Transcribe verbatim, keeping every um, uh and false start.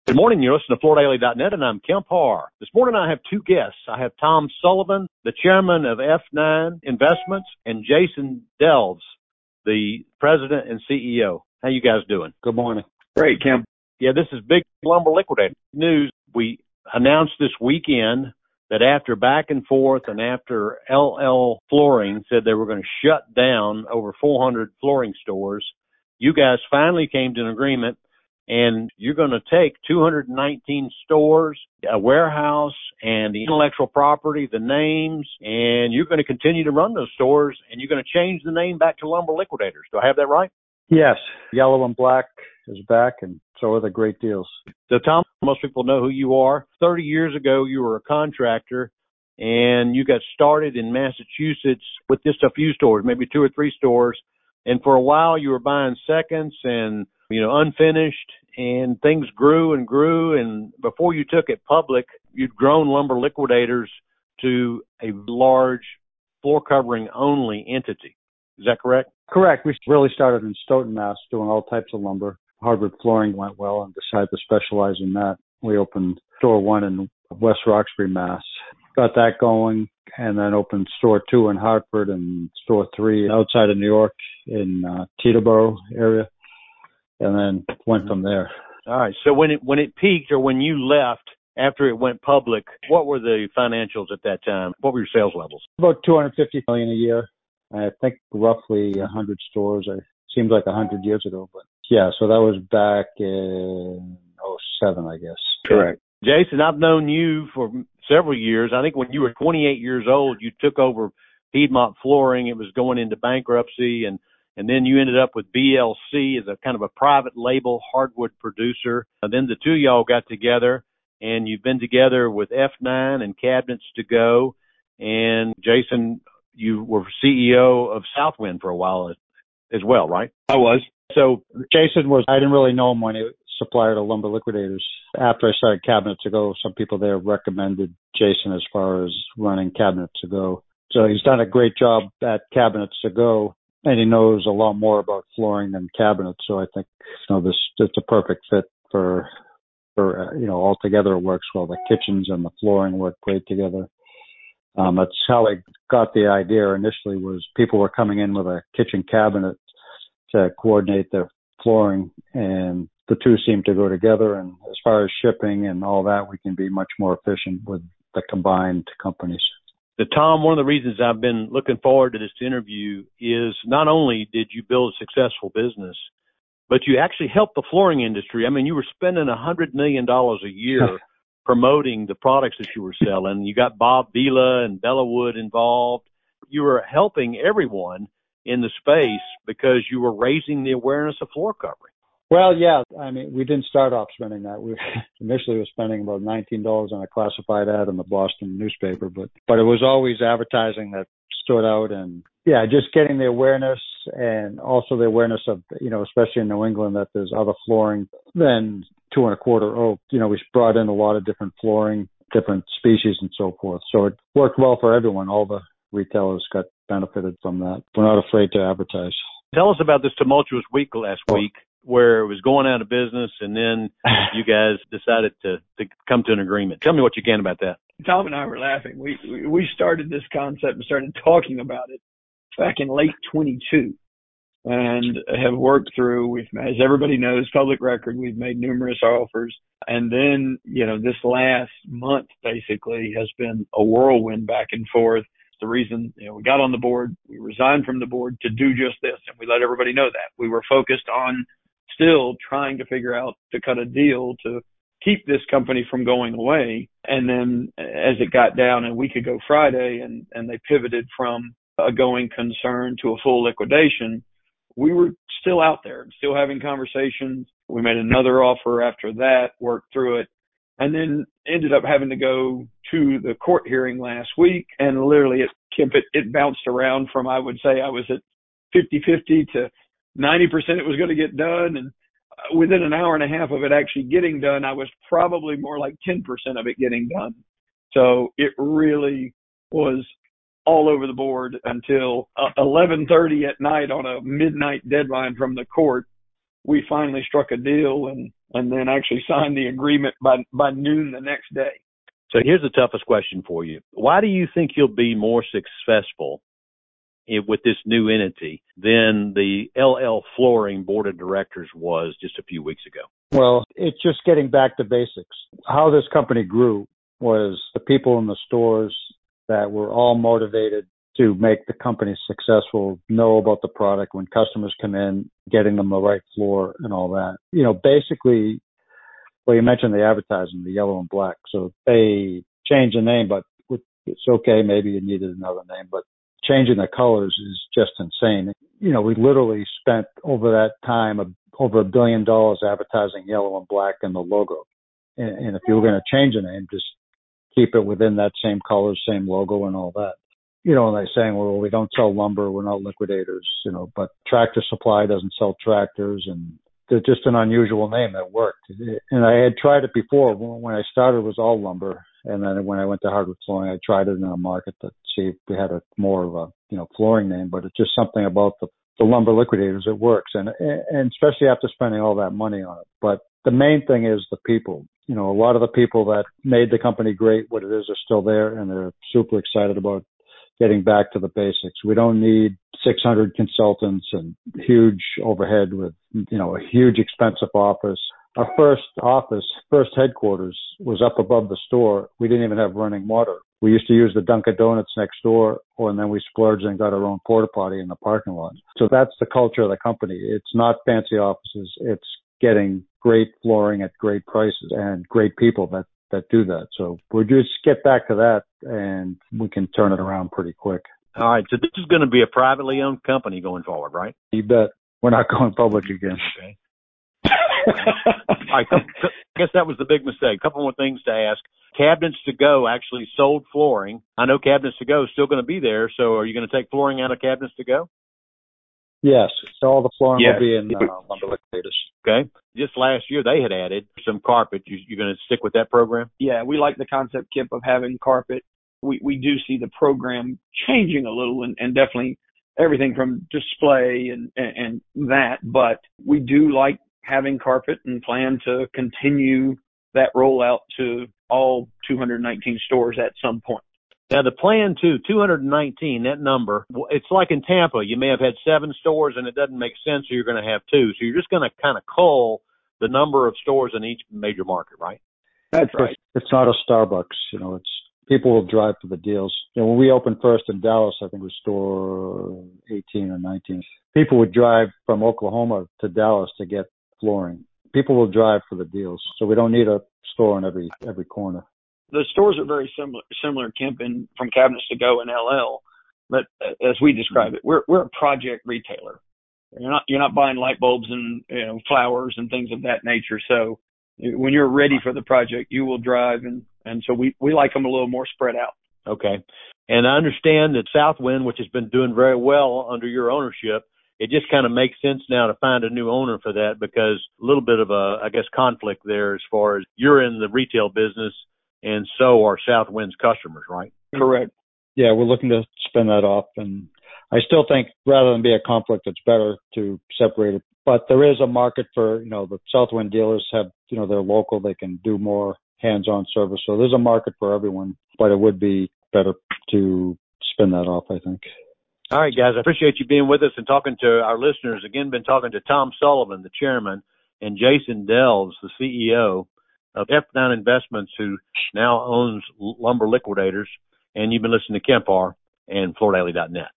Good morning. You're listening to Florida Daily dot net, and I'm Kemp Harr. This morning I have two guests. I have Tom Sullivan, the chairman of F nine Investments, and Jason Delves, the president and C E O. How you guys doing? Good morning. Great, Kemp. Yeah, this is Big Lumber Liquidator News. We announced this weekend that after back and forth and after L L Flooring said they were going to shut down over four hundred flooring stores, you guys finally came to an agreement. And you're going to take two hundred nineteen stores, a warehouse, and the intellectual property, the names, and you're going to continue to run those stores, and you're going to change the name back to Lumber Liquidators. Do I have that right? Yes. Yellow and black is back, and so are the great deals. So, Tom, most people know who you are. thirty years ago, you were a contractor, and you got started in Massachusetts with just a few stores, maybe two or three stores. And for a while, you were buying seconds and, you know, unfinished, and things grew and grew. And before you took it public, you'd grown Lumber Liquidators to a large floor covering only entity. Is that correct? Correct. We really started in Stoughton, Mass, doing all types of lumber. Hardwood flooring went well and decided to specialize in that. We opened store one in West Roxbury, Mass. Got that going, and then opened store two in Hartford and store three outside of New York in uh, Teterboro area, and then went from there. All right. So when it when it peaked, or when you left after it went public, what were the financials at that time? What were your sales levels? About two hundred fifty million dollars a year. I think roughly one hundred stores. It seems like one hundred years ago, but yeah. So that was back in oh seven, I guess. Correct. Jason, I've known you for several years. I think when you were twenty-eight years old, you took over Piedmont Flooring. It was going into bankruptcy, and, and then you ended up with B L C as a kind of a private label hardwood producer. And then the two of y'all got together, and you've been together with F nine and Cabinets to Go. And Jason, you were C E O of Southwind for a while as, as well, right? I was. So Jason was, I didn't really know him when he was supplier to Lumber Liquidators. After I started Cabinets to Go, some people there recommended Jason as far as running Cabinets to Go. So he's done a great job at Cabinets to Go, and he knows a lot more about flooring than cabinets. So I think, you know, this it's a perfect fit for, for uh, you know, all together it works well. The kitchens and the flooring work great together. Um, that's how I got the idea initially, was people were coming in with a kitchen cabinet to coordinate their flooring, and the two seem to go together. And as far as shipping and all that, we can be much more efficient with the combined companies. So, Tom, one of the reasons I've been looking forward to this interview is not only did you build a successful business, but you actually helped the flooring industry. I mean, you were spending one hundred million dollars a year promoting the products that you were selling. You got Bob Vila and Bellawood involved. You were helping everyone in the space because you were raising the awareness of floor covering. Well, yeah. I mean, we didn't start off spending that. We initially were spending about nineteen dollars on a classified ad in the Boston newspaper, but but it was always advertising that stood out, and yeah, just getting the awareness, and also the awareness of, you know, especially in New England, that there's other flooring than two and a quarter oak. You know, we brought in a lot of different flooring, different species and so forth. So it worked well for everyone. All the retailers got benefited from that. We're not afraid to advertise. Tell us about this tumultuous week last week where it was going out of business, and then you guys decided to, to come to an agreement. Tell me what you can about that. Tom and I were laughing. We we started this concept and started talking about it back in late twenty-two, and have worked through, we've, as everybody knows, public record, we've made numerous offers. And then, you know, this last month basically has been a whirlwind back and forth. The reason, you know, we got on the board, we resigned from the board to do just this, and we let everybody know that. We were focused on still trying to figure out to cut a deal to keep this company from going away. And then as it got down a week ago Friday, and, and they pivoted from a going concern to a full liquidation, we were still out there, still having conversations. We made another offer after that, worked through it, and then ended up having to go to the court hearing last week. And literally it, it, it bounced around from, I would say I was at fifty-fifty to ninety percent it was going to get done. And within an hour and a half of it actually getting done, I was probably more like ten percent of it getting done. So it really was all over the board until uh, eleven thirty at night on a midnight deadline from the court, we finally struck a deal and, and then actually signed the agreement by, by noon the next day. So here's the toughest question for you. Why do you think you'll be more successful in, with this new entity than the L L Flooring Board of Directors was just a few weeks ago? Well, it's just getting back to basics. How this company grew was the people in the stores that were all motivated to make the company successful, know about the product when customers come in, getting them the right floor and all that. You know, basically, well, you mentioned the advertising, the yellow and black. So they changed the name, but it's okay. Maybe you needed another name, but changing the colors is just insane. You know, we literally spent over that time a, over a billion dollars advertising yellow and black and the logo. And, and if you were going to change the name, just keep it within that same colors, same logo and all that. You know, and they're saying, well, we don't sell lumber. We're not liquidators, you know, but Tractor Supply doesn't sell tractors, and they're just an unusual name that worked. And I had tried it before. When I started, it was all lumber. And then when I went to hardwood flooring, I tried it in a market to see if we had a more of a, you know, flooring name, but it's just something about the, the lumber liquidators. It works. And, and especially after spending all that money on it. But the main thing is the people. You know, a lot of the people that made the company great, what it is, are still there, and they're super excited about getting back to the basics. We don't need six hundred consultants and huge overhead with, you know, a huge expensive office. Our first office, first headquarters was up above the store. We didn't even have running water. We used to use the Dunkin' Donuts next door, or, and then we splurged and got our own porta potty in the parking lot. So that's the culture of the company. It's not fancy offices. It's getting great flooring at great prices and great people that that do that. So we'll just get back to that, and we can turn it around pretty quick. All right. So this is going to be a privately owned company going forward, right? You bet. We're not going public again. Okay. All right. I guess that was the big mistake. A couple more things to ask. Cabinets to Go actually sold flooring. I know Cabinets to Go is still going to be there. So are you going to take flooring out of Cabinets to Go? Yes. So all the flooring yes. will be in uh, Lumber Liquidators. Okay. Just last year, they had added some carpet. You, you're going to stick with that program? Yeah, we like the concept, Kip, of having carpet. We we do see the program changing a little, and, and definitely everything from display and, and, and that. But we do like having carpet and plan to continue that rollout to all two hundred nineteen stores at some point. Now, the plan, too, two hundred nineteen, that number, it's like in Tampa. You may have had seven stores, and it doesn't make sense, so you're going to have two. So you're just going to kind of cull the number of stores in each major market, right? That's right. It's not a Starbucks. You know, it's people will drive for the deals. You know, when we opened first in Dallas, I think it was store eighteen or nineteen. People would drive from Oklahoma to Dallas to get flooring. People will drive for the deals, so we don't need a store in every every corner. The stores are very similar, similar, Kemp, in, from Cabinets to Go and L L. But as we describe it, we're we're a project retailer. You're not you're not buying light bulbs and, you know, flowers and things of that nature. So when you're ready for the project, you will drive, and and so we we like them a little more spread out. Okay, and I understand that Southwind, which has been doing very well under your ownership, it just kind of makes sense now to find a new owner for that, because a little bit of a, I guess, conflict there as far as you're in the retail business. And so are Southwind's customers, right? Correct. Yeah, we're looking to spin that off. And I still think rather than be a conflict, it's better to separate it. But there is a market for, you know, the Southwind dealers have, you know, they're local. They can do more hands-on service. So there's a market for everyone. But it would be better to spin that off, I think. All right, guys. I appreciate you being with us and talking to our listeners. Again, been talking to Tom Sullivan, the chairman, and Jason Delves, the C E O of F nine Investments, who now owns Lumber Liquidators. And you've been listening to Kemp R and Floor Daily dot net.